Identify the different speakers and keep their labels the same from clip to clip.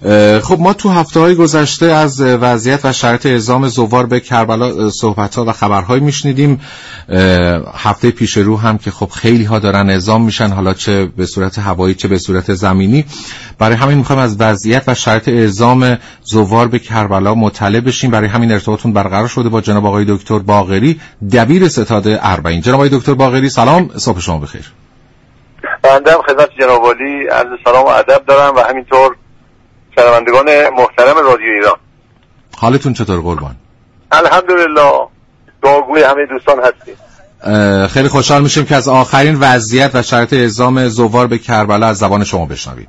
Speaker 1: خب ما تو هفته‌های گذشته از وضعیت و شرایط اعزام زوار به کربلا صحبت‌ها و خبرهای میشنیدیم. هفته پیش رو هم که خب خیلی ها دارن اعزام میشن، حالا چه به صورت هوایی چه به صورت زمینی. برای همین میخوایم از وضعیت و شرایط اعزام زوار به کربلا مطلع بشیم. برای همین ارتباطتون برقرار شده با جناب آقای دکتر باقری، دبیر ستاد اربعین. جناب آقای دکتر باقری سلام، صبح شما بخیر.
Speaker 2: بنده خدمت جناب عالی عرض سلام و ادب دارم و همینطور شنوندگان محترم رادیو ایران.
Speaker 1: حالتون چطور قربان؟
Speaker 2: الحمدلله، دعاگوی همه دوستان هستیم.
Speaker 1: خیلی خوشحال میشیم که از آخرین وضعیت و شرایط اعزام زوار به کربلا از زبان شما بشنویم.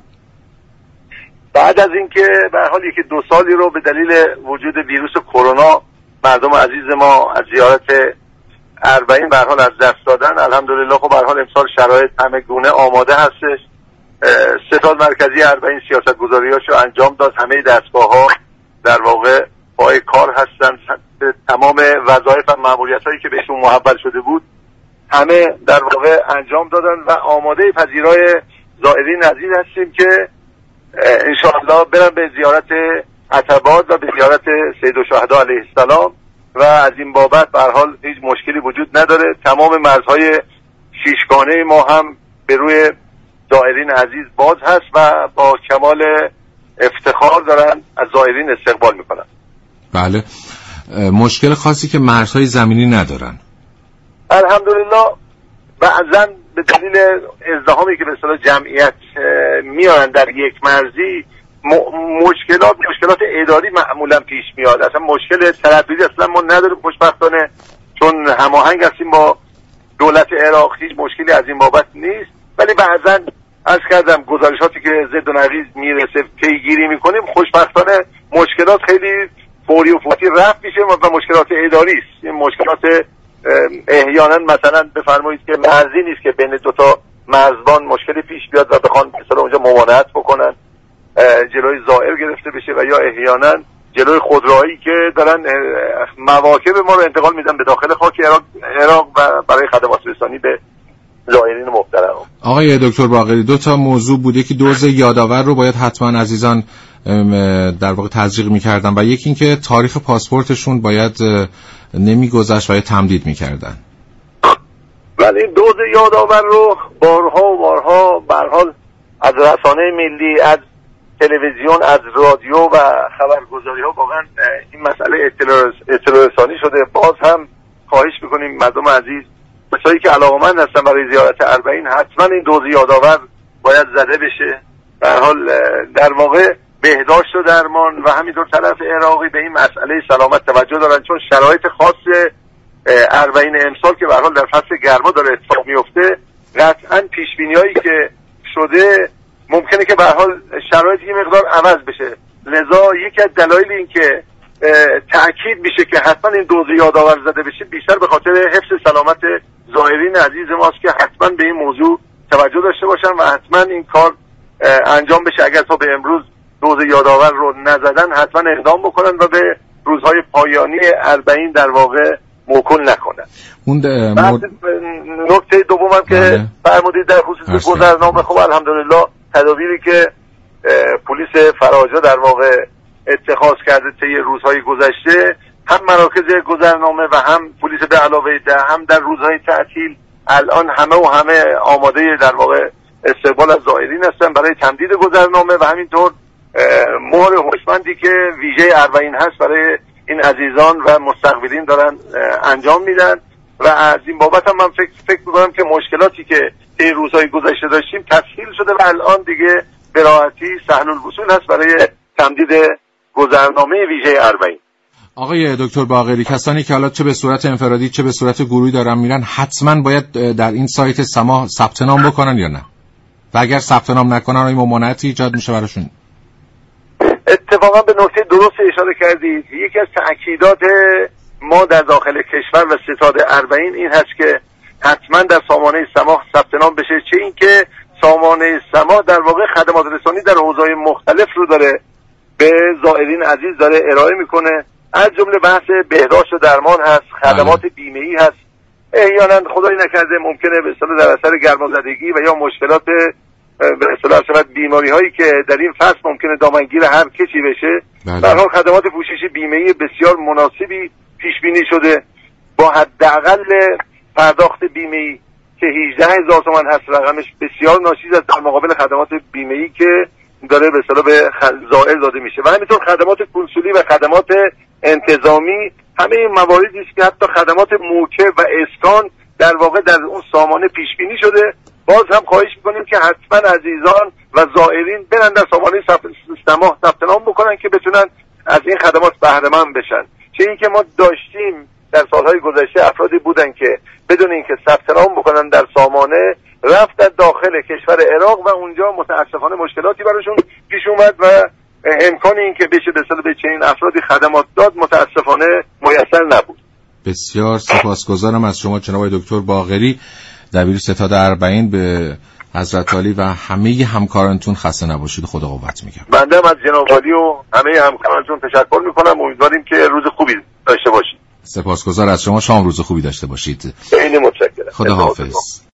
Speaker 2: بعد از اینکه به حال یکی 2 سالی رو به دلیل وجود ویروس کرونا مردم عزیز ما از زیارت اربعین به حال از دست دادن، الحمدلله خب به حال امسال شرایط همه گونه آماده هستش. ستاد مرکزی اربعین سیاستگذاریاشو انجام داد، همه دستگاه‌ها در واقع پای کار هستن، تمام وظایف و مأموریتایی که بهشون محول شده بود همه در واقع انجام دادن و آماده پذیرای زائرین عزیز هستیم که انشاءالله برن به زیارت عتبات و به زیارت سید الشهدا علیه السلام و از این بابت به هر حال هیچ مشکلی وجود نداره. تمام مرزهای شیشگانه ما هم به روی زائرین عزیز باز هست و با کمال افتخار دارن از زائرین استقبال میکنن.
Speaker 1: بله، مشکل خاصی که مرزهای زمینی ندارن
Speaker 2: الحمدلله. بعضا به دلیل ازدحامی که به اصطلاح جمعیت میارن در یک مرزی مشکلات اداری معمولا پیش میاد. اصلا مشکل ترددی اصلا ما نداریم خوشبختانه، چون هماهنگ هستیم با دولت عراق، هیچ مشکلی از این بابت نیست. ولی بعضا عرض کردم گزارشاتی که ضد و نقیض میرسه پیگیری میکنیم، خوشبختانه مشکلات خیلی فوری و فوتی رفع میشه و مشکلات اداری است. این مشکلات احیانا مثلا بفرمایید که مرزی نیست که بین 2 تا مرزبان مشکلی پیش بیاد و بخوان مثلا اونجا ممانعت بکنن، جلوی زائر گرفته بشه، و یا احیانا جلوی خودروهایی که دارن مواکب ما رو انتقال میدن به داخل خاک عراق و برای خدمات رسانی به زائرین محترم.
Speaker 1: آقای دکتر باقری، 2 تا موضوع بوده که دوز یادآور رو باید حتما عزیزان در واقع تزریق میکردن و یکی این که تاریخ پاسپورتشون باید نمیگذشت و تمدید میکردن.
Speaker 2: ولی این دوز یادآور رو بارها و بارها به هر حال از رسانه ملی، از تلویزیون، از رادیو و خبرگزاری ها واقعا این مسئله اطلاع رسانی شده. باز هم خواهش میکنیم مردم عزیز، کسایی که علاقه‌مند هستن برای زیارت اربعین، حتما این دوز یادآور باید زده بشه. به هر حال در واقع بهداشت و درمان و همینطور طرف عراقی به این مسئله سلامت توجه دارن، چون شرایط خاص اربعین امسال که به هر حال در فصل گرما داره اتفاق میفته، قطعا پیشبینیایی که شده ممکنه که به هر حال شرایط یه مقدار عوض بشه. لذا یکی از دلایل این که تأکید میشه که حتما این دوز یادآور زده بشه بیشتر به خاطر حفظ سلامت زائرین عزیز ماست که حتما به این موضوع توجه داشته باشن و حتما این کار انجام بشه. اگر تا به امروز دوز یادآور رو نزدن حتما اقدام بکنن و به روزهای پایانی اربعین در واقع موکول نکنن. نکته دومم که فرمودید در خصوص گذرنامه، خب الحمدلله تدابیری که پلیس فراجا در واقع اتخاذ کرده طی روزهای گذشته، هم مراکز گذرنامه و هم پلیس به علاوه ده، هم در روزهای تعطیل الان همه آماده در واقع استقبال از زائرین هستن برای تمدید گذرنامه و همینطور مهر هوشمندی که ویژه اربعین هست برای این عزیزان و مستقبلین دارن انجام میدن. و از این بابت هم من فکر میکنم که مشکلاتی که طی روزهای گذشته داشتیم تسهیل شده و الان دیگه به راحتی سهل الوصول هست برای تمدید گذرنامه ویژه اربعین.
Speaker 1: آقای دکتر باقری، کسانی که حالا چه به صورت انفرادی چه به صورت گروهی دارن میرن حتما باید در این سایت سما ثبت نام بکنن یا نه؟ و اگر ثبت نام نکنن این ممانعتی ایجاد میشه براشون؟
Speaker 2: اتفاقا به نکته درست اشاره کردید. یکی از تأکیدات ما در داخل کشور و ستاد اربعین این هست که حتما در سامانه سما ثبت نام بشه، چه این که سامانه سما در واقع خدمات رسانی در حوزه‌های مختلف رو داره به زائرین عزیز داره ارائه میکنه. از جمله بحث بهداشت و درمان هست، خدمات بیمه‌ای هست. احیانا خدای نکرده ممکنه به اصطلاح در اثر گرمازدگی و یا مشکلات به اصطلاح بیماری هایی که در این فصل ممکنه دامنگیر هر کسی بشه. به هر حال خدمات پوشش بیمه‌ای بسیار مناسبی پیش بینی شده با حداقل پرداخت بیمه‌ای که 18000 تومان هست. رقمش بسیار ناچیز است در مقابل خدمات بیمه‌ای که داره به اصطلاح به زائر داده میشه و همینطور خدمات کنسولی و خدمات انتظامی. همه این مواردی است که حتی خدمات موکب و اسکان در واقع در اون سامانه پیش بینی شده. باز هم خواهش می‌کنیم که حتما عزیزان و زائرین برن در سامانه سیستما ثبت نام بکنن که بتونن از این خدمات بهره مند بشن. چه اینکه ما داشتیم در سالهای گذشته افرادی بودن که بدون اینکه ثبت نام بکنن در سامانه رفتن داخل کشور عراق و اونجا متاسفانه مشکلاتی براشون پیش اومد و امکان این که بشه به چنین افرادی خدمات داد متاسفانه میسر نبود.
Speaker 1: بسیار سپاسگزارم از شما جناب دکتر باقری، دبیر ستاد اربعین. به حضرت عالی و همه همکارانتون خسته نباشید. خدا قوت میگم.
Speaker 2: بنده هم از جناب عالی و همه همکارانتون تشکر میکنم. امیدواریم که روز خوبی داشته باشید.
Speaker 1: سپاسگزار از شما. شام روز خوبی داشته باشید.
Speaker 2: خیلی متشکرم.
Speaker 1: خدا حافظ.